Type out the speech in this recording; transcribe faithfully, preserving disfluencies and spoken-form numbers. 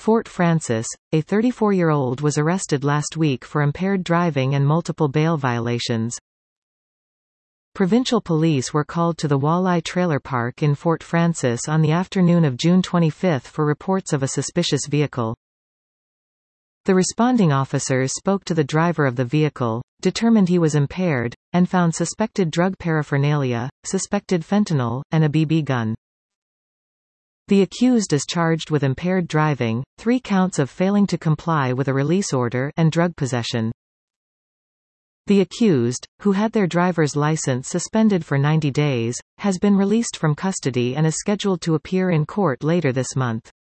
Fort Francis, a thirty-four-year-old was arrested last week for impaired driving and multiple bail violations. Provincial police were called to the Walleye Trailer Park in Fort Francis on the afternoon of June twenty-fifth for reports of a suspicious vehicle. The responding officers spoke to the driver of the vehicle, determined he was impaired, and found suspected drug paraphernalia, suspected fentanyl, and a B B gun. The accused is charged with impaired driving, three counts of failing to comply with a release order, and drug possession. The accused, who had their driver's license suspended for ninety days, has been released from custody and is scheduled to appear in court later this month.